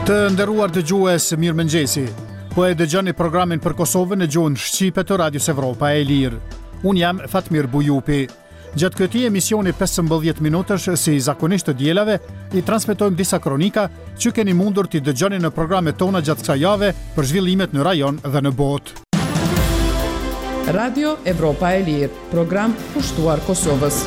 Të nderuar dëgjues, mirëmëngjesi. Po e dëgjoni programin për Kosovën në gjuhën shqipe të Radios Evropa e Lirë. Unë jam Fatmir Bujupi. Gjatë këtij emisioni 15 minutash si zakonisht të dielave, I transmetojmë disa kronika që keni mundur t'i dëgjoni në programet tona gjatë kësaj jave për zhvillimet në rajon dhe në botë. Radio Evropa e Lirë, program pushtuar Kosovës.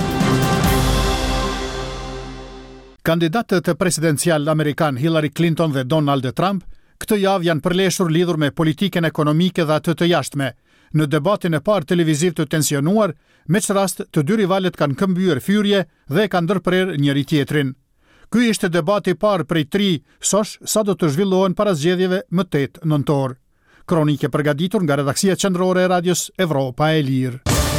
Kandidatët presidencial amerikan Hillary Clinton dhe Donald Trump këtë javë janë përleshur lidhur me politikën ekonomike dhe atë të jashtme. Në debatin e parë televiziv të tensionuar, me që rast të dy rivalet kanë këmbyer fyrje dhe kanë ndërprer njëri tjetrin. Ky ishte debati I parë prej 3 sosh sa do të zhvillohen para zgjedhjeve më 8 nëntor. Kronike përgatitur nga redaksia qendrore e Radios Evropa e Lirë.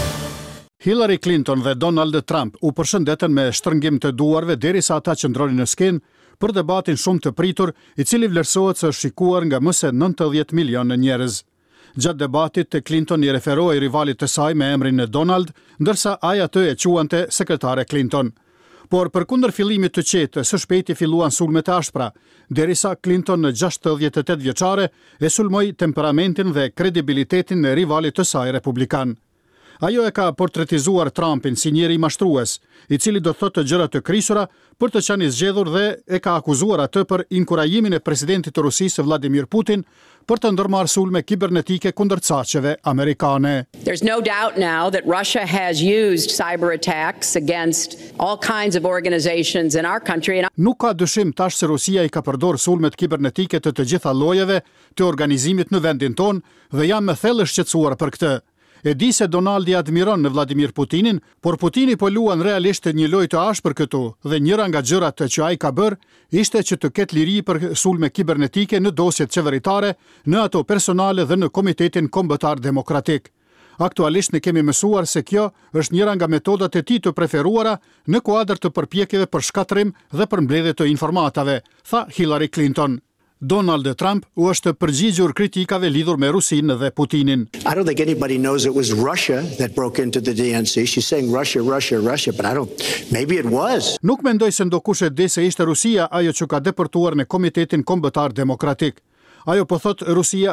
Hillary Clinton dhe Donald Trump u përshëndetën me shtrëngim të duarve derisa ata qëndronin në skenë për debatin shumë të pritur, I cili vlerësohet se është shikuar nga më se 90 milionë njerëz. Gjatë debatit, Clinton I referoi rivalit të saj me emrin Donald, ndërsa ai atë e quante sekretare Clinton. Por përkundër fillimit të qetë, së shpejti filluan sulmet e ashpra, derisa Clinton në 68 vjeçare e sulmoi temperamentin dhe kredibilitetin e rivalit të saj republikan. Ajo e ka portretizuar Trumpin si njeri mashtrues, I cili do thotë gjëra të krisura për të qenë I zgjedhur dhe e ka akuzuar atë për inkurajimin e presidentit të Rusisë Vladimir Putin për të ndërmarrë sulme kibernetike kundër caqeve amerikane. There's no doubt now that Russia has used cyber attacks against all kinds of organizations in our country. Nuk ka dyshim tash se Rusia I ka përdorur sulmet kibernetike të gjitha llojeve të organizimit në vendin ton dhe jam me thellë shqetësuar për këtë. E di se Donaldi admiron në Vladimir Putinin, por Putini po luan realisht një lojë të ashpër këtu dhe njëra nga gjërat që ai ka bërë ishte që të ketë liri për sulme kibernetike në dosjet qeveritare, në ato personale dhe në Komitetin Kombëtar Demokratik. Aktualisht ne kemi mësuar se kjo është njëra nga metodat e tij të preferuara në kuadër të përpjekjeve për shkatrim dhe për mbledhje të informatave, tha Hillary Clinton. Donald Trump u është përgjigjur kritikave lidhur me Rusinë dhe Putinin. I don't think anybody knows it was Russia that broke into the DNC. She's saying Russia, but I don't. Maybe it was. Nuk mendoj se ndokush e di se ishte Rusia ajo që ka deportuar në Komitetin Kombëtar Demokratik. Ajo po thot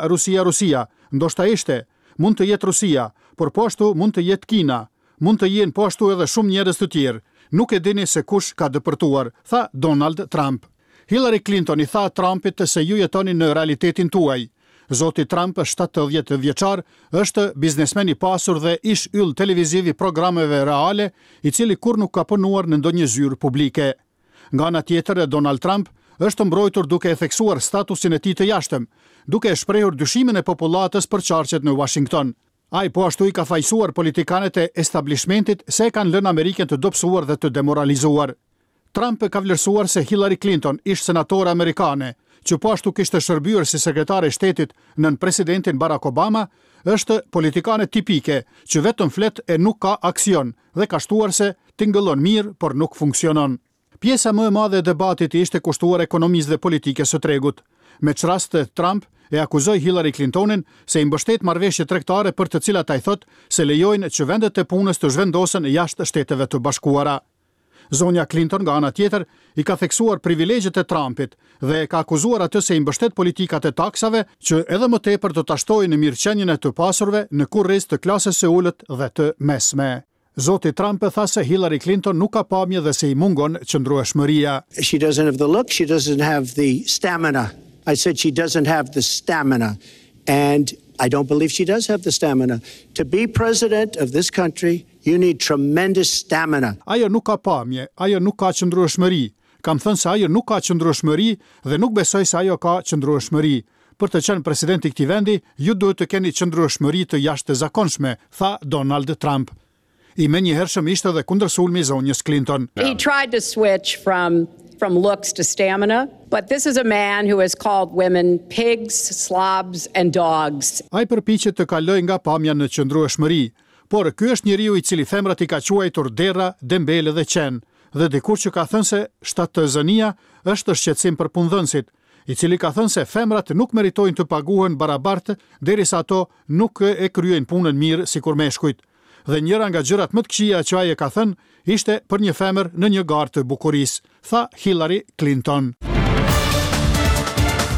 Rusia. Ndoshta ishte, mund të jetë Rusia, por po ashtu mund të jetë Kina. Mund të jenë po ashtu edhe shumë njerëz të tjerë. Nuk e dini se kush ka deportuar, tha Donald Trump. Hillary Clinton I tha Trumpit se ju jetoni në realitetin tuaj. Zoti Trump, 70 vjeçar, është biznesmen I pasur dhe ish yll televiziv I programeve reale, I cili kur nuk ka punuar në ndonjë zyrë publike. Nga ana tjetër, Donald Trump është mbrojtur duke e theksuar statusin e tij të jashtëm, duke e shprehur dyshimin e popullatës për çarqet në Washington. Ai po ashtu I ka fajsuar politikanët e establishmentit se e kanë lënë Amerikën të dobësuar dhe të demoralizuar. Trump ka vlerësuar se Hillary Clinton, ish senatore amerikane, që po ashtu kishte shërbyer si sekretare e shtetit nën presidentin Barack Obama, është politikane tipike, që vetëm flet e nuk ka aksion dhe ka shtuar se tingëllon mirë, por nuk funksionon. Pjesa më e madhe e debatit ishte kushtuar ekonomisë dhe politikës së tregut. Me çrast Trump e akuzoi Hillary Clintonin se I mbështet marrëveshje tregtare për të cilat ai thot se lejojnë që vendet e punës të zhvendosen jashtë Shteteve të Bashkuara. Zonja Clinton nga ana tjetër I ka theksuar privilegjet e Trumpit dhe ka akuzuar atë se I mbështet politikat e taksave që edhe më tepër do ta shtojnë në mirëqenien e të pasurve në kurriz të klasës së ulët dhe të mesme. Zoti Trump tha se Hillary Clinton nuk ka pamje dhe se I mungon qëndrueshmëria. She doesn't have the look, she doesn't have the stamina. I said she doesn't have the stamina. And I don't believe she does have the stamina. To be president of this country, you need tremendous stamina. Ajo nuk ka pamje, ajo nuk ka qëndrueshmëri. Kam thënë se ajo nuk ka qëndrueshmëri dhe nuk besoj se ajo ka qëndrueshmëri. Për të qenë president I këtij vendi, ju duhet të keni qëndrueshmëri të jashtëzakonshme, tha Donald Trump. I menjëhershëm ishte edhe kundër sulmi zonjës Clinton. He tried to switch from looks to stamina, but this is a man who has called women pigs, slobs and dogs. Ai përpiqet të kalojë nga pamja në qëndrueshmëri, por ky është njeriu I cili femrat I ka quajtur derra, dembele dhe qen, dhe dikur që ka thënë se shtatëzënia është shqetësim për punëdhënësit, I cili ka thënë se femrat nuk meritojnë të paguhen barabartë derisa ato nuk e kryejnë punën mirë sikur meshkujt. Dhe njëra nga gjërat më të këqija që ai e ka thënë ishte për një femër në një garë të bukurisë, tha Hillary Clinton.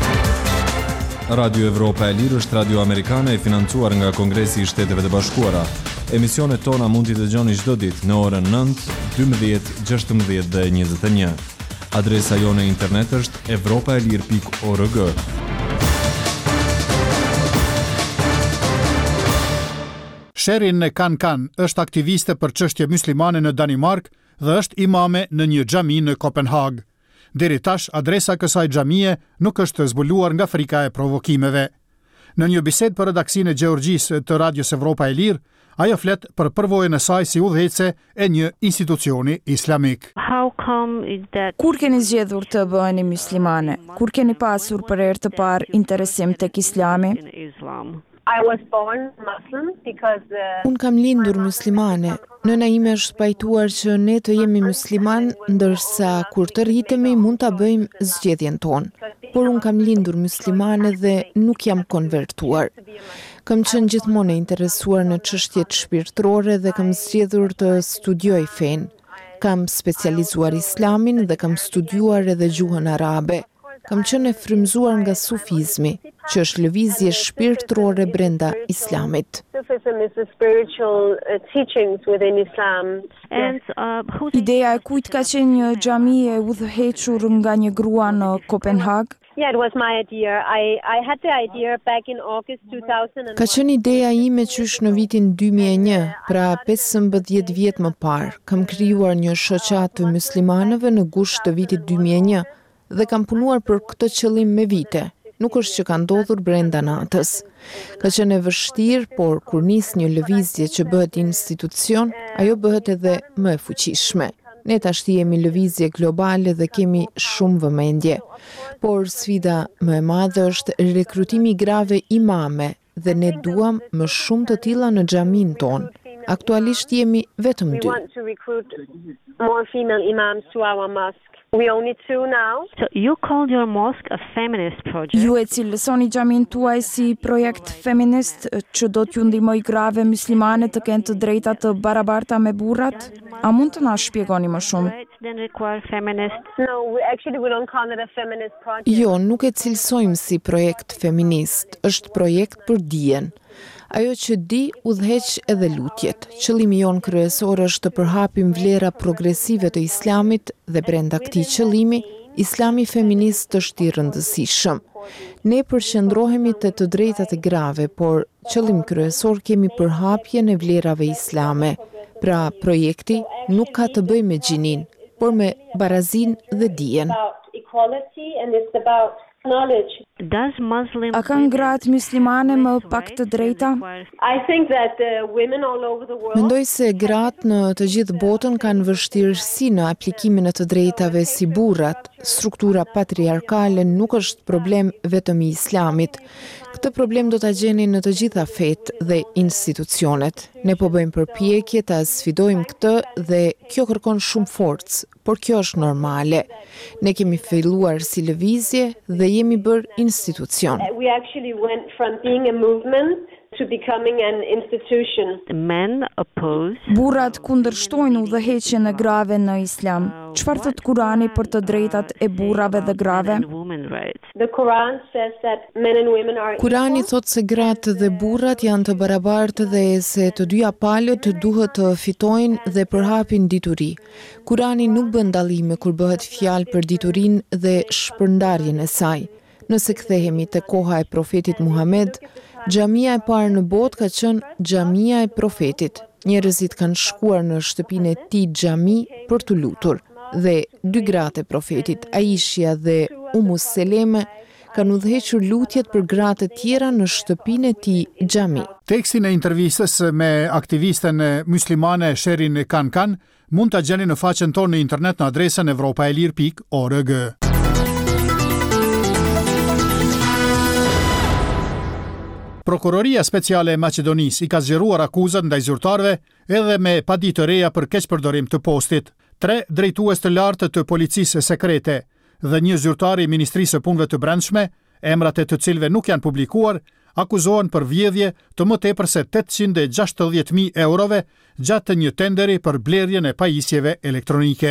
Radio Evropa e Lirë është radio amerikane e financuar nga Kongresi i Shteteve të Bashkuara. Emisionet tona mund t'i dëgjoni çdo ditë në orën 9, 12, 16 dhe 21. Adresa jone internet është evropaelir.org. Sherin Kan është aktiviste për çështje muslimane në Danimark dhe është imame në një xhami në Kopenhag. Deri tash, adresa kësaj xhamie nuk është zbuluar nga frika e provokimeve. Në një bisedë për redaksinë e Gjeorgjisë të Radios Evropa e Lirë, ajo flet për përvojën e saj si udhëheqëse e një institucioni islamik. Kur keni zgjedhur të bëheni muslimane? Kur keni pasur për herë të parë interesim tek Islami? Unë kam lindur muslimane. Nëna ime është pajtuar që ne të jemi musliman, ndërsa kur të rritemi mund ta bëjmë zgjedhjen tonë. Por unë kam lindur muslimane dhe nuk jam konvertuar. Kam qenë gjithmonë e interesuar në çështjet shpirtërore dhe kam zgjedhur të studioj fen. Kam specializuar islamin dhe kam studiuar edhe gjuhën arabe. Kam qenë e frymzuar nga sufizmi, që është lëvizje shpirtërore brenda islamit. Ideja e kujt ka qenë një xhami e udhëhequr nga një grua në Kopenhag? Ka qenë ideja ime qysh në vitin 2001, pra 15 vjet më parë. Kam krijuar një shoqat të muslimanëve në gusht të vitit 2001 dhe kam punuar për këtë qëllim me vite. Nuk është që ka ndodhur brenda natës. Ka qenë e vështirë, por kur nis një lëvizje që bëhet institucion, ajo bëhet edhe më e fuqishme. Ne tash jemi lëvizje globale dhe kemi shumë vëmendje. Por sfida më e madhe është rekrutimi i grave imame dhe ne duam më shumë të tilla në xhamin ton. Aktualisht jemi vetëm 2. We only 2 now. So you called your mosque a feminist project. Ju e cilësoni xhamin tuaj si projekt feminist që do t'ju ndihmoj grave muslimane të kenë të drejta të barabarta me burrat? A mund të na shpjegoni më shumë? Jo, nuk e cilësojmë si projekt feminist, është projekt për dijen. Ajo që di udhëheq edhe lutjet. Qëllimi jon kryesor është të përhapim vlera progresive të islamit dhe brenda këtij qëllimi, islami feminist është i rëndësishëm. Ne përqendrohemi te të drejtat e grave, por qëllim kryesor kemi përhapjen e vlerave islame. Pra, projekti nuk ka të bëjë me gjinin, por me barazin dhe dijen. A kanë gratë muslimane më pak të drejta? Mendoj se gratë në të gjithë botën kanë vështirësi në aplikimin e të drejtave si burrat. Struktura patriarkale nuk është problem vetëm i islamit. Këtë problem do ta gjeni në të gjitha fetë dhe institucionet. Ne po bëjmë përpjekje ta sfidojmë këtë dhe kjo kërkon shumë forcë, por kjo është normale. Ne kemi filluar si lëvizje dhe jemi bërë institucion. We actually went from being a movement to becoming an institution. The men oppose. Burrat kundërshtojnë udhëheqjen e grave në Islam. Çfarë thot Kurani për të drejtat e burrave dhe grave? The Quran says that men and women are Kurani thot se gratë dhe burrat janë të barabartë dhe se të dyja palët duhet të fitojnë dhe përhapin dituri. Kurani nuk bën dallime kur bëhet fjalë për diturinë dhe shpërndarjen e saj. Nëse kthehemi te koha e profetit Muhammed, xhamia e parë në botë ka qenë xhamia e profetit. Njerëzit kanë shkuar në shtëpinë e tij xhami për të lutur dhe 2 gratë e profetit, Aishja dhe Seleme, kanë udhëhequr lutjet për gratë të tjera në shtëpinë e tij xhami. Tekstin e intervistës me aktivisten muslimane Sherin Kan mund ta gjeni në faqen tonë në internet në adresën evropaelir.org. Prokuroria Speciale e Maqedonisë i ka zgjeruar akuzat ndaj zyrtarëve edhe me paditë të reja për keqpërdorim të postit. 3 drejtues të lartë të policisë sekrete dhe një zyrtar i Ministrisë së Punëve të Brendshme, emrat e të cilëve nuk janë publikuar, akuzohen për vjedhje të më tepër se 860.000 eurove gjatë një tenderi për blerjen e pajisjeve elektronike.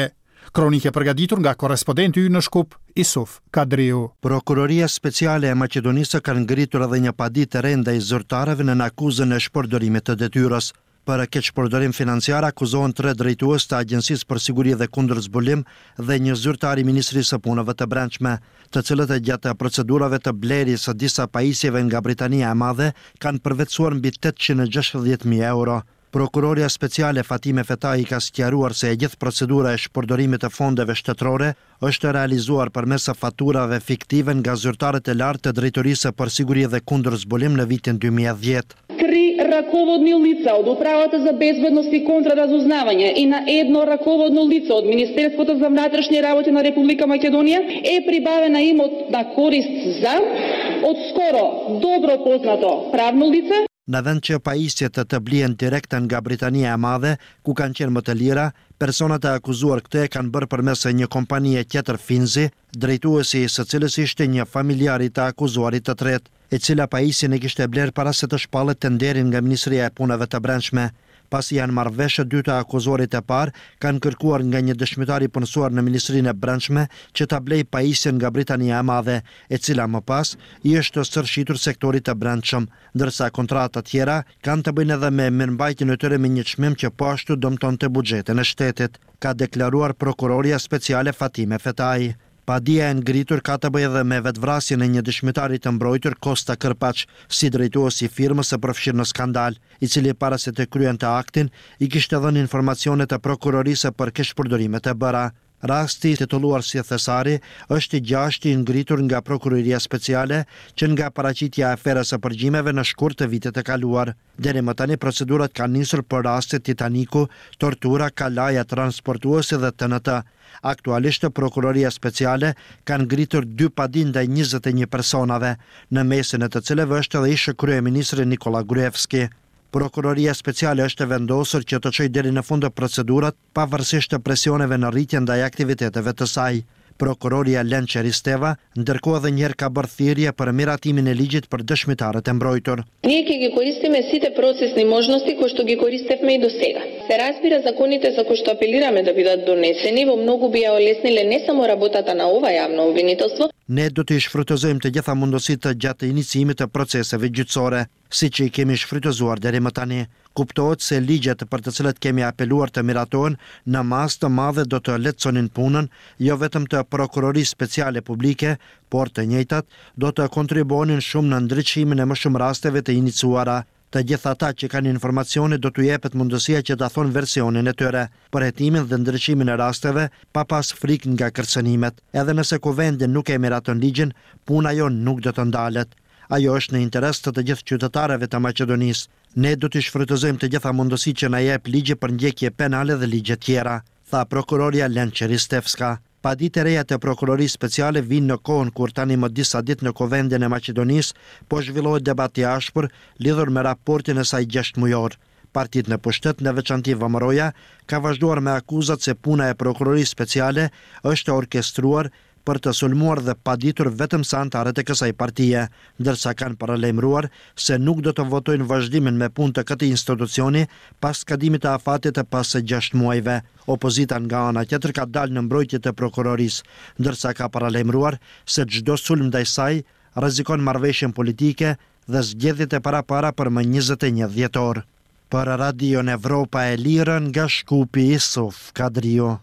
Kronike përgatitur nga korrespondenti ynë në Shkup, Isuf Kadriu. Prokuroria Speciale e Maqedonisë ka ngritur edhe një paditë e re ndaj zyrtarëve në akuzën e shpërdorimit të detyrës. Për keq shpërdorim financiar akuzohen 3 drejtues të Agjencisë për Siguri dhe Kundër Zbulim dhe një zyrtar i Ministrisë së Punëve të Brendshme, të cilët gjatë procedurave të blerjes së disa pajisjeve nga Britania e Madhe kanë përvetësuar mbi 860.000 euro. Prokuroria Speciale Fatime Fetai ka sqaruar se gjithë procedura e shpërdorimit të fondeve shtetërore është realizuar përmes faturave fiktive nga zyrtarët e lartë të Drejtorisë për Siguri dhe Kundër Zbulim në vitin 2010. 3 rakovодни лица од Управата за безбедност и контраразузнавање и на едно раководно лице од Министерството за внатрешни работи на Република Македонија е прибавена имот на корист за од скоро добро познато правно лице. Në vend që pajisjet të blihen direkt nga Britania e Madhe, ku kanë qenë më të lira, personat e akuzuar këtë e kanë bërë përmes një kompanie tjetër Finzi, drejtuesi së cilës ishte një familjar i të akuzuarit të tretë, e cila pajisjen e kishte bler para se të shpallet tenderin nga Ministria e Punëve të Brendshme. Pasi janë marrë vesh dy të akuzuarit e parë, kanë kërkuar nga një dëshmitar i punësuar në Ministrinë e Brendshme që ta blej pajisjen nga Britania e Madhe, e cila më pas i është sërshitur sektorit të brendshëm, ndërsa kontrata tjera kanë të bëjnë edhe me mirëmbajtjen e tyre me një çmim që po ashtu dëmtonte buxhetin e shtetit, ka deklaruar Prokuroria Speciale Fatime Fetai. Padia e ngritur ka të bëjë edhe me vetvrasjen e një dëshmitari të mbrojtur Kosta Kërpaç, si drejtuesi i firmës së përfshirë në skandal, i cili para se të kryente aktin i kishte dhënë informacione të prokurorisë për keq përdorimet e bëra. Rasti titulluar si Thesari është i gjashti i ngritur nga Prokuroria Speciale që nga paraqitja e aferës së përgjimeve në shkurt të vitet e kaluar. Deri më tani procedurat kanë nisur për rastet Titaniku, tortura, kalaja transportuese dhe TNT. Aktualisht Prokuroria Speciale kanë ngritur 2 padi ndaj 21 personave, në mesin e të cilëve është edhe ish kryeministri Nikola Gruevski. Prokuroria Speciale është vendosur që të çojë deri në fund procedurat pavarësisht të presioneve në rritje ndaj aktiviteteve të saj. Prokuroria Lençe Risteva ndërkohë edhe njëherë ka bërë thirrje për miratimin e ligjit për dëshmitarët e mbrojtur. Ние ќе ги користиме сите процесни можности кои што ги користевме и досега. Се разбира законите за кои што апелираме да бидат донесени во многу би ја олесниле не само работата на ова јавно обвинителство. Ne do të shfrytëzojmë të gjitha mundësitë gjatë iniciimit të proceseve gjyqësore, siç i kemi shfrytëzuar deri më tani. Kuptohet se ligjet për të cilët kemi apeluar të miratohen në masë të madhe do të lehtësonin punën jo vetëm të Prokurorisë Speciale Publike, por të njëjtat do të kontribuonin shumë në ndriçimin e më shumë rasteve të iniciuara. Të gjithë ata që kanë informacione do t'u jepet mundësia që ta thonë versionin e tyre, për hetimin dhe ndriçimin e rasteve pa pas frikë nga kërcënimet. Edhe nëse kuvendi nuk e miraton ligjin, puna jonë nuk do të ndalet. Ajo është në interes të gjithë qytetarëve të Maqedonisë. Ne do të shfrytëzojmë të gjitha mundësitë që na jep ligji për ndjekje penale dhe ligje tjera, tha prokuroria Lençe Ristevska. Paditë e reja të Prokurorisë Speciale vinë në kohën kur tani më disa ditë në Kuvendin e Maqedonisë po zhvillohet debat i ashpër lidhur me raportin e saj 6 mujor. Partitë në pushtet, në veçanti Vëmëroja, ka vazhduar me akuzat se puna e Prokurorisë Speciale është orkestruar për të sulmuar dhe paditur vetëm sa antarët e kësaj partie, ndërsa kanë paralajmëruar se nuk do të votojnë vazhdimin me punë të këtij institucioni pas skadimit të afatit të pas 6 muajve. Opozita nga ana tjetër ka dalë në mbrojtje të prokurorisë, ndërsa ka paralajmëruar se çdo sulm ndaj saj rrezikon marrëveshjen politike dhe zgjedhjet e parapara për më 21 dhjetor. Për Radion Evropa e Lirë nga Shkupi, Isuf Kadriu.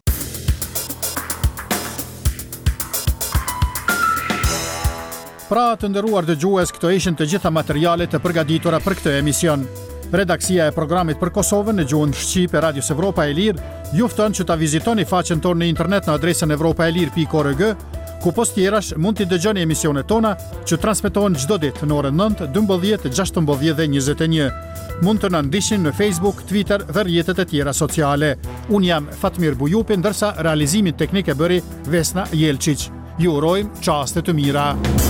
Pra të nderuar dëgjues, këto ishin të gjitha materialet e përgatitura për këtë emision. Redaksia e programit për Kosovën në gjuhën shqipe e Radios Evropa e Lirë ju fton që ta vizitoni faqen tonë në internet në adresën evropaelir.org, ku postjerash mund t'i dëgjoni emisionet tona që transmetohen çdo ditë në orën 9, 12, 16 dhe 21. Mund të na ndiqni në Facebook, Twitter dhe rrjetet e tjera sociale. Unë jam Fatmir Bujupi, ndërsa realizimin teknik e bëri Vesna Jelčić. Ju urojmë çaste të mira.